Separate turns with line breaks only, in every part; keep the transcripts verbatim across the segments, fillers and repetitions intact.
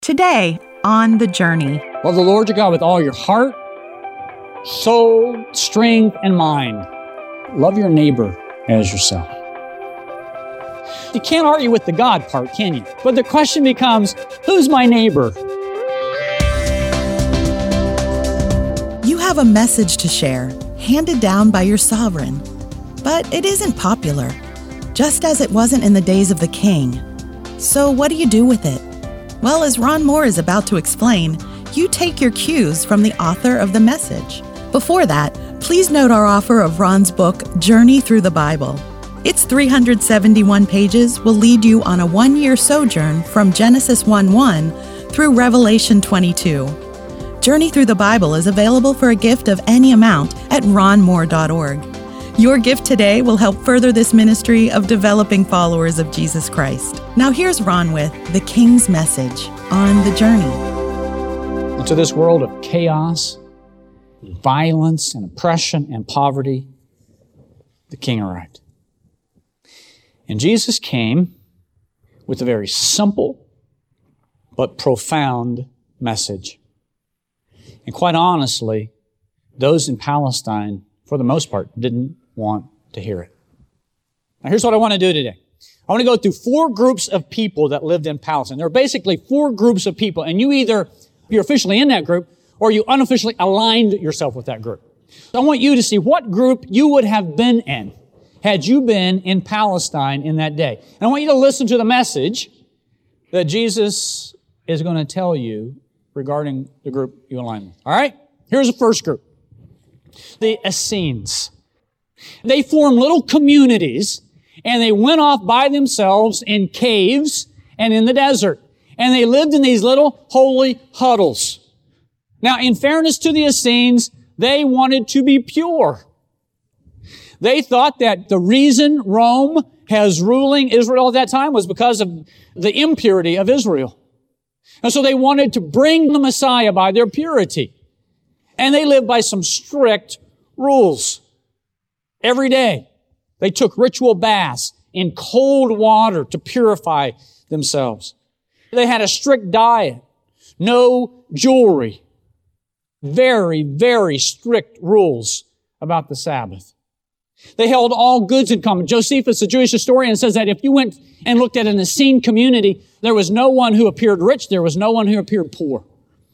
Today, on The Journey.
Love the Lord your God with all your heart, soul, strength, and mind. Love your neighbor as yourself. You can't argue with the God part, can you? But the question becomes, who's my neighbor?
You have a message to share, handed down by your sovereign. But it isn't popular, just as it wasn't in the days of the king. So what do you do with it? Well, as Ron Moore is about to explain, you take your cues from the author of the message. Before that, please note our offer of Ron's book, Journey Through the Bible. Its three hundred seventy-one pages will lead you on a one-year sojourn from Genesis one one through Revelation twenty-two. Journey Through the Bible is available for a gift of any amount at ron moore dot org. Your gift today will help further this ministry of developing followers of Jesus Christ. Now here's Ron with the King's Message on The Journey.
Into this world of chaos, violence, and oppression and poverty, the King arrived. And Jesus came with a very simple but profound message. And quite honestly, those in Palestine, for the most part, didn't want to hear it. Now here's what I want to do today. I want to go through four groups of people that lived in Palestine. There are basically four groups of people, and you either, you're officially in that group, or you unofficially aligned yourself with that group. So I want you to see what group you would have been in had you been in Palestine in that day. And I want you to listen to the message that Jesus is going to tell you regarding the group you align with. All right? Here's the first group. The Essenes. They formed little communities, and they went off by themselves in caves and in the desert. And they lived in these little holy huddles. Now, in fairness to the Essenes, they wanted to be pure. They thought that the reason Rome has ruling Israel at that time was because of the impurity of Israel. And so they wanted to bring the Messiah by their purity. And they lived by some strict rules. Every day, they took ritual baths in cold water to purify themselves. They had a strict diet, no jewelry, very, very strict rules about the Sabbath. They held all goods in common. Josephus, the Jewish historian, says that if you went and looked at an Essene community, there was no one who appeared rich, there was no one who appeared poor.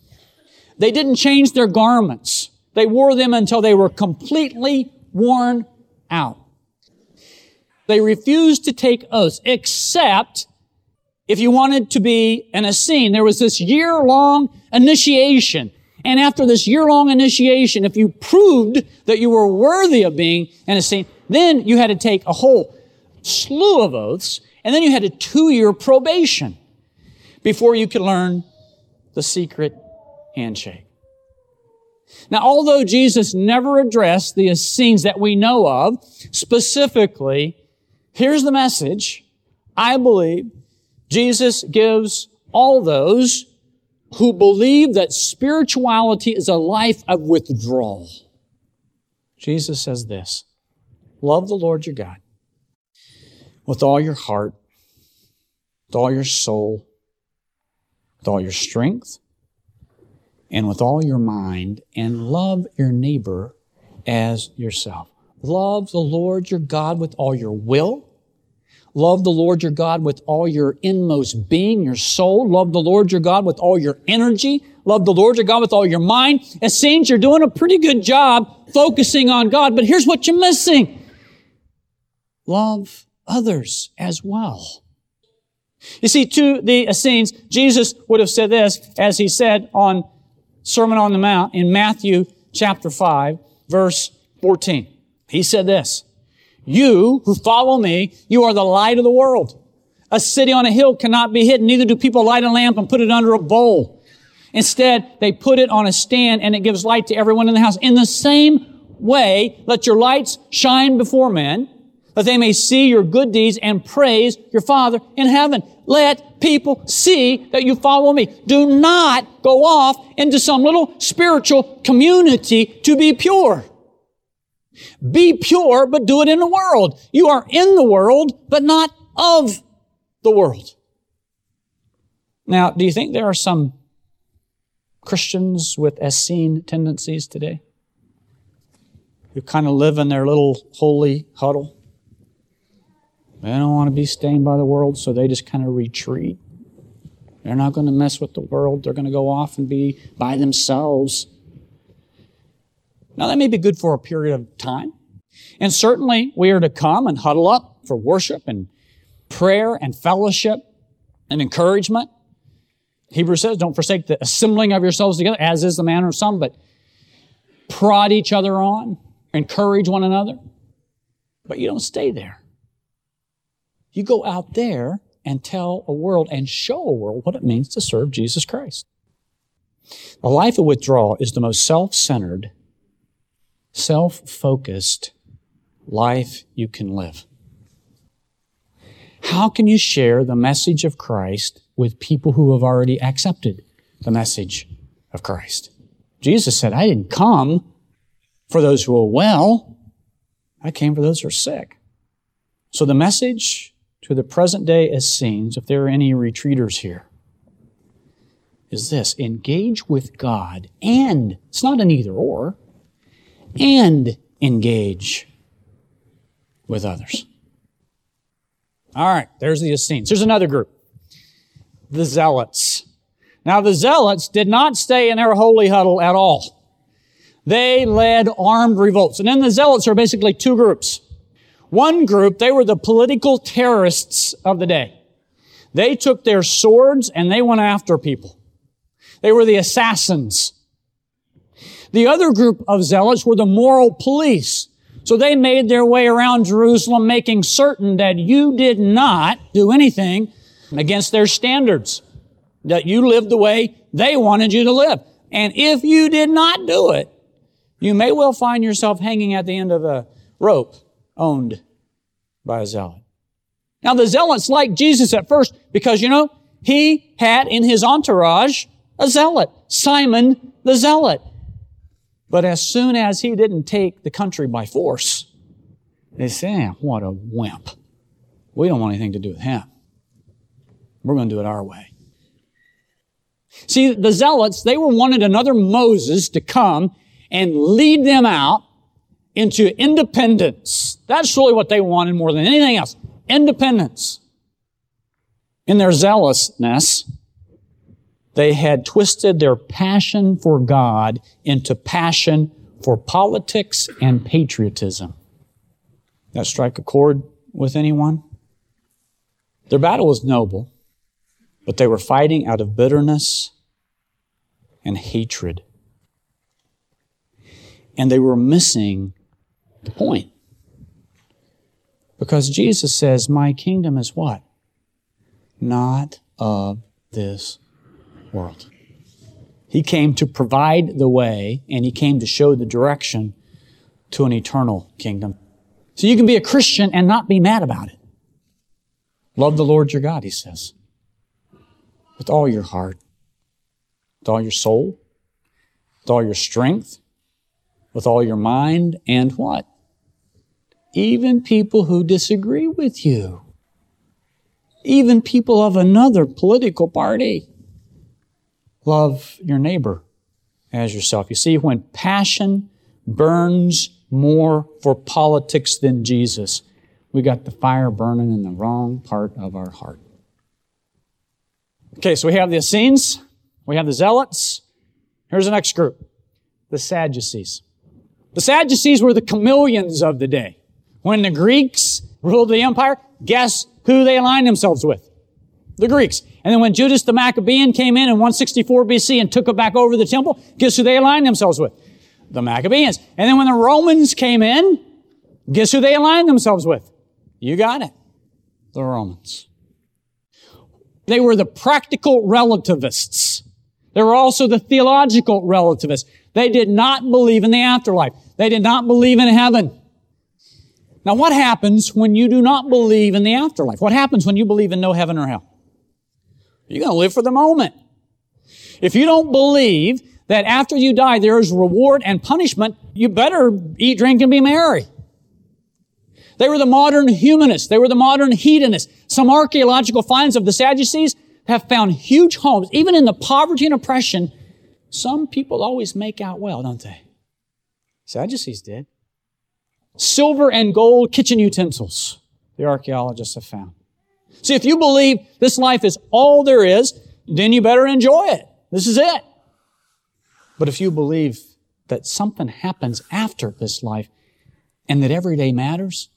They didn't change their garments. They wore them until they were completely worn out. They refused to take oaths, except if you wanted to be an Essene. There was this year-long initiation. And after this year-long initiation, if you proved that you were worthy of being an Essene, then you had to take a whole slew of oaths, and then you had a two-year probation before you could learn the secret handshake. Now, although Jesus never addressed the Essenes that we know of specifically, here's the message. I believe Jesus gives all those who believe that spirituality is a life of withdrawal. Jesus says this, love the Lord your God with all your heart, with all your soul, with all your strength, and with all your mind, and love your neighbor as yourself. Love the Lord your God with all your will. Love the Lord your God with all your inmost being, your soul. Love the Lord your God with all your energy. Love the Lord your God with all your mind. It seems you're doing a pretty good job focusing on God, but here's what you're missing. Love others as well. You see, to the Essenes, Jesus would have said this, as He said on Sermon on the Mount in Matthew chapter five, verse fourteen. He said this, you who follow me, you are the light of the world. A city on a hill cannot be hidden. Neither do people light a lamp and put it under a bowl. Instead, they put it on a stand and it gives light to everyone in the house. In the same way, let your lights shine before men, that they may see your good deeds and praise your Father in heaven. Let people see that you follow me. Do not go off into some little spiritual community to be pure. Be pure, but do it in the world. You are in the world, but not of the world. Now, do you think there are some Christians with Essene tendencies today who kind of live in their little holy huddle? They don't want to be stained by the world, so they just kind of retreat. They're not going to mess with the world. They're going to go off and be by themselves. Now, that may be good for a period of time. And certainly, we are to come and huddle up for worship and prayer and fellowship and encouragement. Hebrews says, don't forsake the assembling of yourselves together, as is the manner of some, but prod each other on, encourage one another. But you don't stay there. You go out there and tell a world and show a world what it means to serve Jesus Christ. A life of withdrawal is the most self-centered, self-focused life you can live. How can you share the message of Christ with people who have already accepted the message of Christ? Jesus said, I didn't come for those who are well. I came for those who are sick. So the message to the present day Essenes, if there are any retreaters here, is this: engage with God, and it's not an either or, and engage with others. All right, there's the Essenes. Here's another group, the Zealots. Now, the Zealots did not stay in their holy huddle at all. They led armed revolts. And then the Zealots are basically two groups. One group, they were the political terrorists of the day. They took their swords and they went after people. They were the assassins. The other group of Zealots were the moral police. So they made their way around Jerusalem, making certain that you did not do anything against their standards, that you lived the way they wanted you to live. And if you did not do it, you may well find yourself hanging at the end of a rope owned by a zealot. Now, the zealots liked Jesus at first because, you know, he had in his entourage a zealot, Simon the Zealot. But as soon as he didn't take the country by force, they said, eh, what a wimp. We don't want anything to do with him. We're going to do it our way. See, the zealots, they were wanted another Moses to come and lead them out into independence. That's really what they wanted more than anything else. Independence. In their zealousness, they had twisted their passion for God into passion for politics and patriotism. That strike a chord with anyone? Their battle was noble, but they were fighting out of bitterness and hatred. And they were missing the point. Because Jesus says, my kingdom is what? Not of this world. He came to provide the way, and He came to show the direction to an eternal kingdom. So you can be a Christian and not be mad about it. Love the Lord your God, He says, with all your heart, with all your soul, with all your strength, with all your mind, and what? Even people who disagree with you. Even people of another political party. Love your neighbor as yourself. You see, when passion burns more for politics than Jesus, we got the fire burning in the wrong part of our heart. Okay, so we have the Essenes, we have the Zealots. Here's the next group, the Sadducees. The Sadducees were the chameleons of the day. When the Greeks ruled the empire, guess who they aligned themselves with? The Greeks. And then when Judas the Maccabean came in in one sixty-four B C and took it back over the temple, guess who they aligned themselves with? The Maccabeans. And then when the Romans came in, guess who they aligned themselves with? You got it. The Romans. They were the practical relativists. They were also the theological relativists. They did not believe in the afterlife. They did not believe in heaven. Now, what happens when you do not believe in the afterlife? What happens when you believe in no heaven or hell? You're going to live for the moment. If you don't believe that after you die there is reward and punishment, you better eat, drink, and be merry. They were the modern humanists. They were the modern hedonists. Some archaeological finds of the Sadducees, have found huge homes, even in the poverty and oppression, some people always make out well, don't they? Sadducees did. Silver and gold kitchen utensils, the archaeologists have found. See, if you believe this life is all there is, then you better enjoy it. This is it. But if you believe that something happens after this life and that every day matters,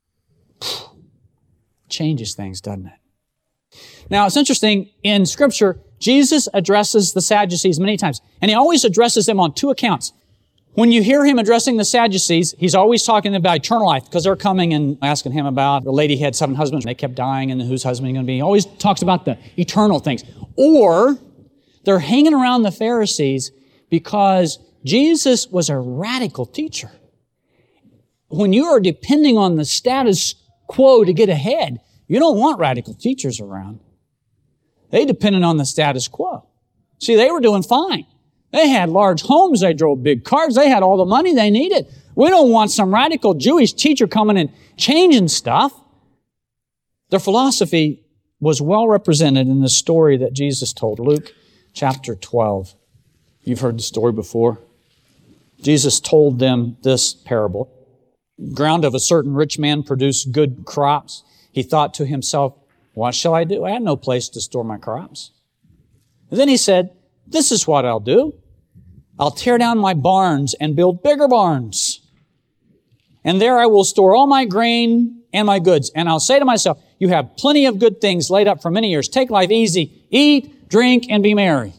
changes things, doesn't it? Now, it's interesting, in Scripture, Jesus addresses the Sadducees many times, and He always addresses them on two accounts. When you hear Him addressing the Sadducees, He's always talking about eternal life, because they're coming and asking Him about the lady had seven husbands, and they kept dying, and whose husband are you going to be? He always talks about the eternal things. Or they're hanging around the Pharisees because Jesus was a radical teacher. When you are depending on the status quo to get ahead, you don't want radical teachers around. They depended on the status quo. See, they were doing fine. They had large homes. They drove big cars. They had all the money they needed. We don't want some radical Jewish teacher coming and changing stuff. Their philosophy was well represented in the story that Jesus told. Luke chapter twelve. You've heard the story before. Jesus told them this parable. Ground of a certain rich man produced good crops. He thought to himself, what shall I do? I have no place to store my crops. And then he said, this is what I'll do. I'll tear down my barns and build bigger barns. And there I will store all my grain and my goods. And I'll say to myself, you have plenty of good things laid up for many years. Take life easy. Eat, drink, and be merry.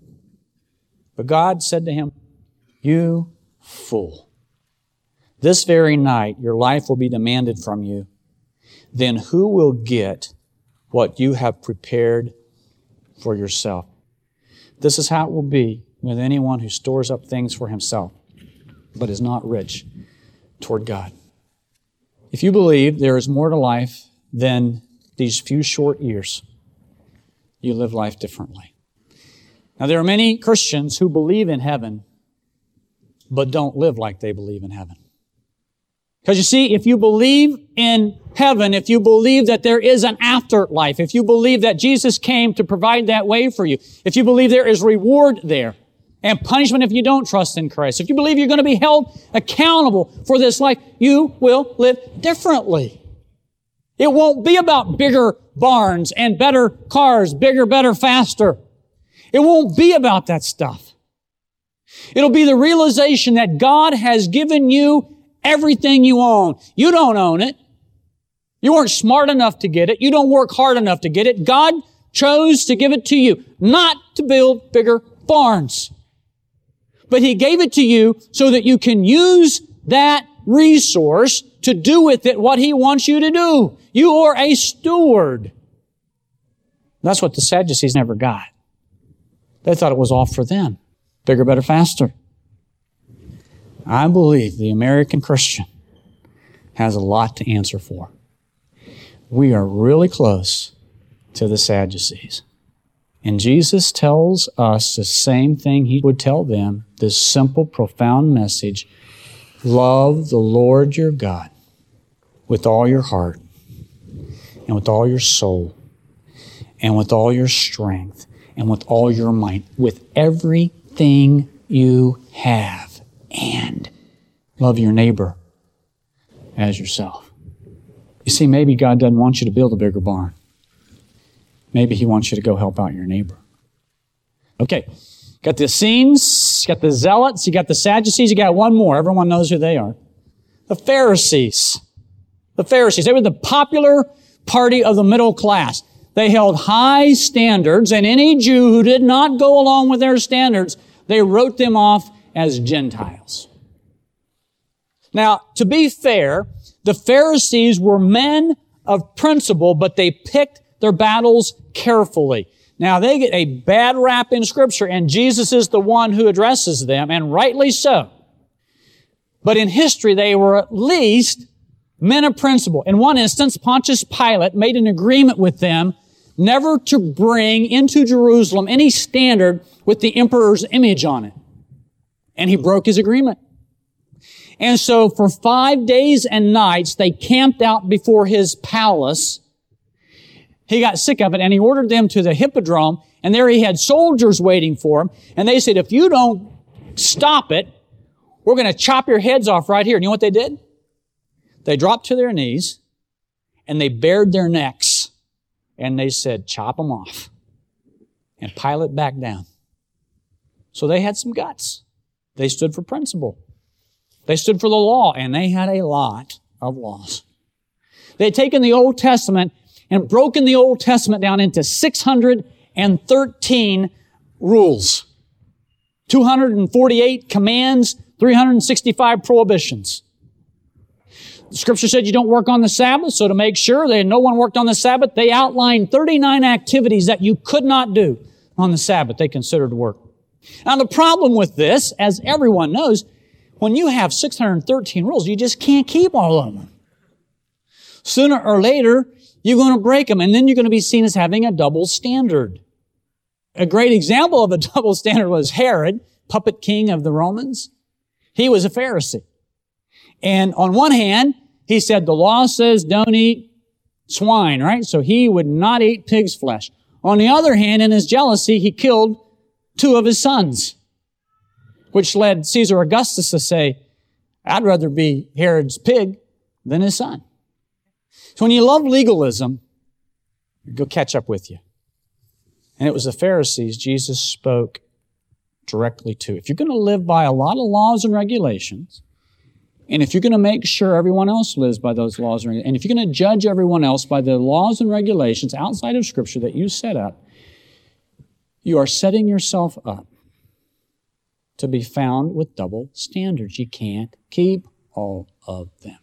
But God said to him, you fool. This very night your life will be demanded from you. Then who will get what you have prepared for yourself? This is how it will be with anyone who stores up things for himself, but is not rich toward God. If you believe there is more to life than these few short years, you live life differently. Now, there are many Christians who believe in heaven, but don't live like they believe in heaven. Because you see, if you believe in heaven, if you believe that there is an afterlife, if you believe that Jesus came to provide that way for you, if you believe there is reward there and punishment if you don't trust in Christ, if you believe you're going to be held accountable for this life, you will live differently. It won't be about bigger barns and better cars, bigger, better, faster. It won't be about that stuff. It'll be the realization that God has given you everything you own. You don't own it. You weren't smart enough to get it. You don't work hard enough to get it. God chose to give it to you, not to build bigger barns. But He gave it to you so that you can use that resource to do with it what He wants you to do. You are a steward. That's what the Sadducees never got. They thought it was all for them. Bigger, better, faster. I believe the American Christian has a lot to answer for. We are really close to the Sadducees. And Jesus tells us the same thing He would tell them, this simple, profound message. Love the Lord your God with all your heart and with all your soul and with all your strength and with all your might, with everything you have. And love your neighbor as yourself. You see, maybe God doesn't want you to build a bigger barn. Maybe He wants you to go help out your neighbor. Okay, got the Essenes, got the Zealots, you got the Sadducees, you got one more. Everyone knows who they are. The Pharisees. The Pharisees. They were the popular party of the middle class. They held high standards, and any Jew who did not go along with their standards, they wrote them off as Gentiles. Now, to be fair, the Pharisees were men of principle, but they picked their battles carefully. Now, they get a bad rap in Scripture, and Jesus is the one who addresses them, and rightly so. But in history, they were at least men of principle. In one instance, Pontius Pilate made an agreement with them never to bring into Jerusalem any standard with the emperor's image on it. And he broke his agreement. And so for five days and nights, they camped out before his palace. He got sick of it, and he ordered them to the hippodrome, and there he had soldiers waiting for him, and they said, if you don't stop it, we're going to chop your heads off right here. And you know what they did? They dropped to their knees, and they bared their necks, and they said, chop them off. And Pilate backed down. So they had some guts. They stood for principle. They stood for the law, and they had a lot of laws. They had taken the Old Testament and broken the Old Testament down into six hundred thirteen rules. two hundred forty-eight commands, three hundred sixty-five prohibitions. The Scripture said you don't work on the Sabbath, so to make sure that no one worked on the Sabbath, they outlined thirty-nine activities that you could not do on the Sabbath they considered work. Now the problem with this, as everyone knows, when you have six hundred thirteen rules, you just can't keep all of them. Sooner or later, you're going to break them, and then you're going to be seen as having a double standard. A great example of a double standard was Herod, puppet king of the Romans. He was a Pharisee. And on one hand, he said the law says don't eat swine, right? So he would not eat pig's flesh. On the other hand, in his jealousy, he killed two of his sons, which led Caesar Augustus to say, I'd rather be Herod's pig than his son. So when you love legalism, it'll catch up with you. And it was the Pharisees Jesus spoke directly to. If you're going to live by a lot of laws and regulations, and if you're going to make sure everyone else lives by those laws, and if you're going to judge everyone else by the laws and regulations outside of Scripture that you set up, you are setting yourself up to be found with double standards. You can't keep all of them.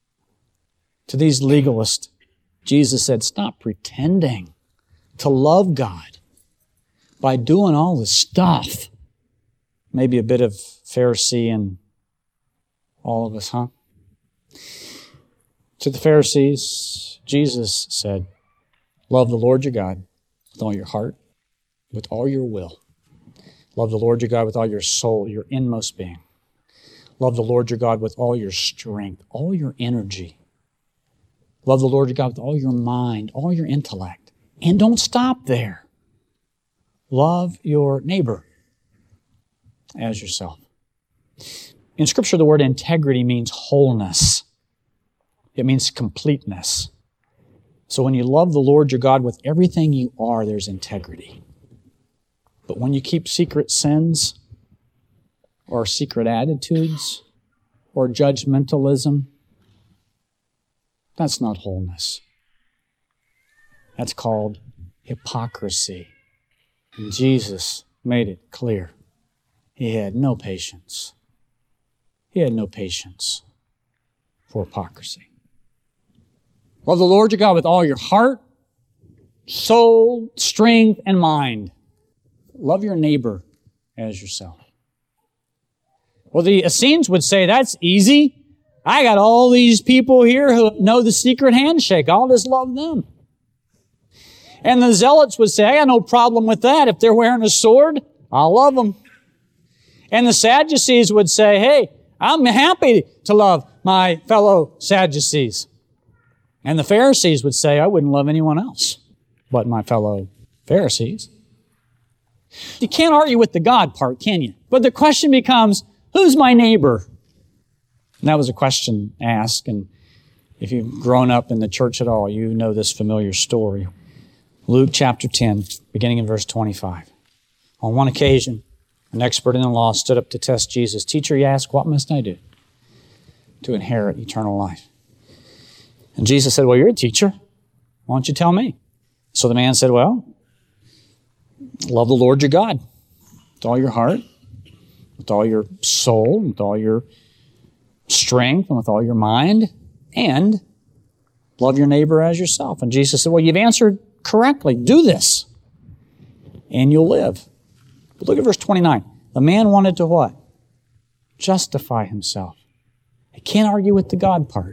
To these legalists, Jesus said, stop pretending to love God by doing all this stuff. Maybe a bit of Pharisee in all of us, huh? To the Pharisees, Jesus said, love the Lord your God with all your heart, with all your will. Love the Lord your God with all your soul, your inmost being. Love the Lord your God with all your strength, all your energy. Love the Lord your God with all your mind, all your intellect. And don't stop there. Love your neighbor as yourself. In Scripture, the word integrity means wholeness. It means completeness. So when you love the Lord your God with everything you are, there's integrity. But when you keep secret sins or secret attitudes or judgmentalism, that's not wholeness. That's called hypocrisy. And Jesus made it clear. He had no patience. He had no patience for hypocrisy. Love the Lord your God with all your heart, soul, strength, and mind. Love your neighbor as yourself. Well, the Essenes would say, that's easy. I got all these people here who know the secret handshake. I'll just love them. And the Zealots would say, I got no problem with that. If they're wearing a sword, I'll love them. And the Sadducees would say, hey, I'm happy to love my fellow Sadducees. And the Pharisees would say, I wouldn't love anyone else but my fellow Pharisees. You can't argue with the God part, can you? But the question becomes, who's my neighbor? And that was a question asked, and if you've grown up in the church at all, you know this familiar story. Luke chapter ten, beginning in verse twenty-five. On one occasion, an expert in the law stood up to test Jesus. Teacher, he asked, what must I do to inherit eternal life? And Jesus said, well, you're a teacher. Why don't you tell me? So the man said, well, love the Lord your God with all your heart, with all your soul, with all your strength, and with all your mind, and love your neighbor as yourself. And Jesus said, well, you've answered correctly. Do this, and you'll live. But look at verse twenty-nine. The man wanted to what? Justify himself. I can't argue with the God part.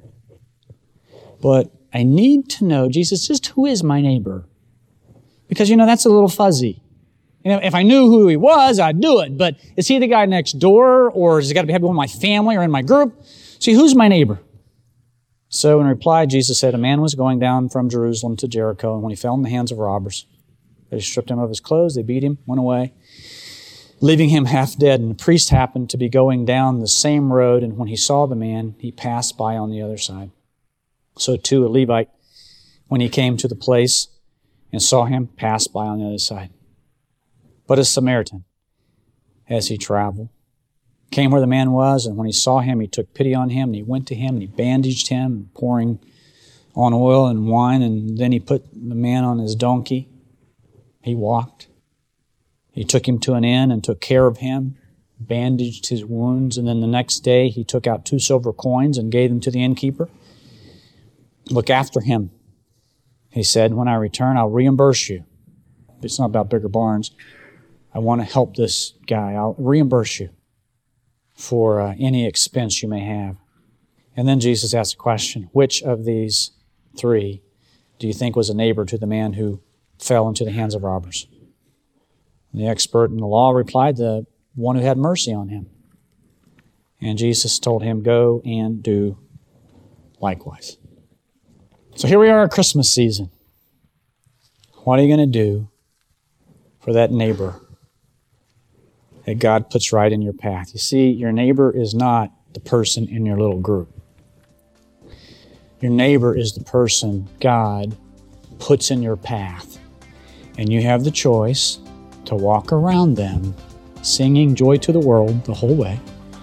But I need to know, Jesus, just who is my neighbor? Because, you know, that's a little fuzzy. You know, if I knew who he was, I'd do it. But is he the guy next door? Or has he got to be one of my family or in my group? See, who's my neighbor? So in reply, Jesus said, a man was going down from Jerusalem to Jericho, and when he fell in the hands of robbers, they stripped him of his clothes, they beat him, went away, leaving him half dead. And the priest happened to be going down the same road, and when he saw the man, he passed by on the other side. So too a Levite, when he came to the place and saw him, passed by on the other side. But a Samaritan, as he traveled, came where the man was, and when he saw him, he took pity on him, and he went to him, and he bandaged him, pouring on oil and wine, and then he put the man on his donkey. He walked. He took him to an inn and took care of him, bandaged his wounds, and then the next day he took out two silver coins and gave them to the innkeeper. Look after him, he said. When I return, I'll reimburse you. It's not about bigger barns. I want to help this guy. I'll reimburse you for uh, any expense you may have. And then Jesus asked a question, which of these three do you think was a neighbor to the man who fell into the hands of robbers? And the expert in the law replied, the one who had mercy on him. And Jesus told him, go and do likewise. So here we are at Christmas season. What are you going to do for that neighbor that God puts right in your path? You see, your neighbor is not the person in your little group. Your neighbor is the person God puts in your path. And you have the choice to walk around them singing joy to the world the whole way.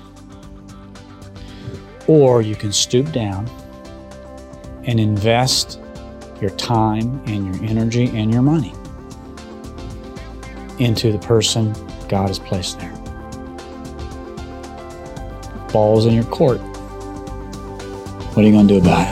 Or you can stoop down and invest your time and your energy and your money into the person God has placed there. Ball's in your court. What are you going to do about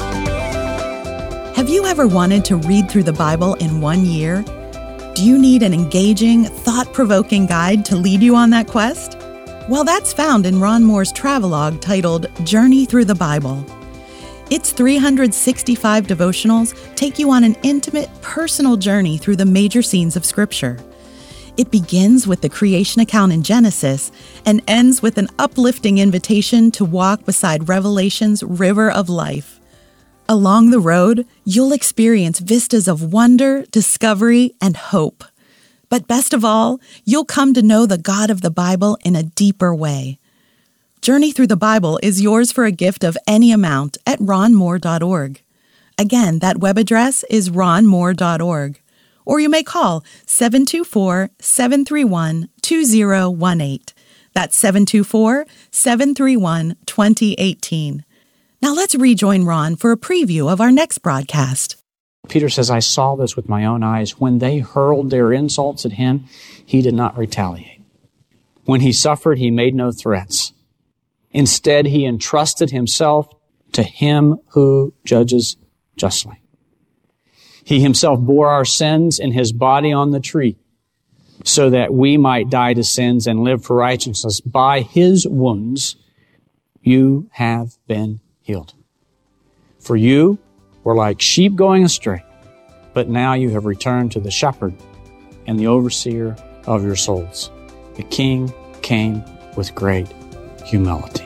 it?
Have you ever wanted to read through the Bible in one year? Do you need an engaging, thought-provoking guide to lead you on that quest? Well, that's found in Ron Moore's travelogue titled Journey Through the Bible. Its three hundred sixty-five devotionals take you on an intimate, personal journey through the major scenes of Scripture. It begins with the creation account in Genesis and ends with an uplifting invitation to walk beside Revelation's river of life. Along the road, you'll experience vistas of wonder, discovery, and hope. But best of all, you'll come to know the God of the Bible in a deeper way. Journey Through the Bible is yours for a gift of any amount at ron moore dot org. Again, that web address is ron moore dot org. Or you may call seven two four, seven three one, two zero one eight. That's seven two four, seven three one, two zero one eight. Now let's rejoin Ron for a preview of our next broadcast.
Peter says, I saw this with my own eyes. When they hurled their insults at him, he did not retaliate. When he suffered, he made no threats. Instead, he entrusted himself to him who judges justly. He himself bore our sins in his body on the tree, so that we might die to sins and live for righteousness. By his wounds, you have been healed. For you were like sheep going astray, but now you have returned to the shepherd and the overseer of your souls. The King came with great humility.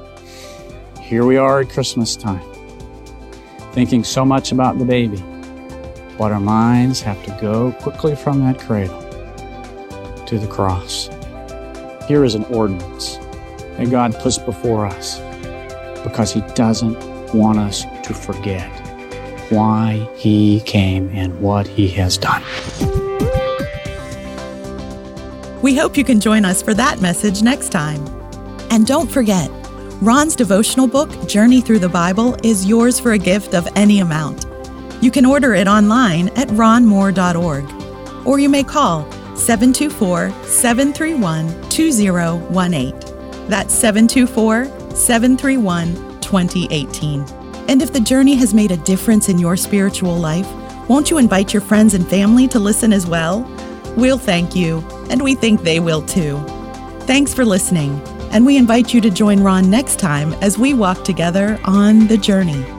Here we are at Christmas time, thinking so much about the baby, but our minds have to go quickly from that cradle to the cross. Here is an ordinance that God puts before us because he doesn't want us to forget why he came and what he has done.
We hope you can join us for that message next time. And don't forget, Ron's devotional book, Journey Through the Bible, is yours for a gift of any amount. You can order it online at ron moore dot org, or you may call seven two four, seven three one, two zero one eight. That's seven two four, seven three one, two zero one eight. And if the journey has made a difference in your spiritual life, won't you invite your friends and family to listen as well? We'll thank you, and we think they will too. Thanks for listening, and we invite you to join Ron next time as we walk together on the journey.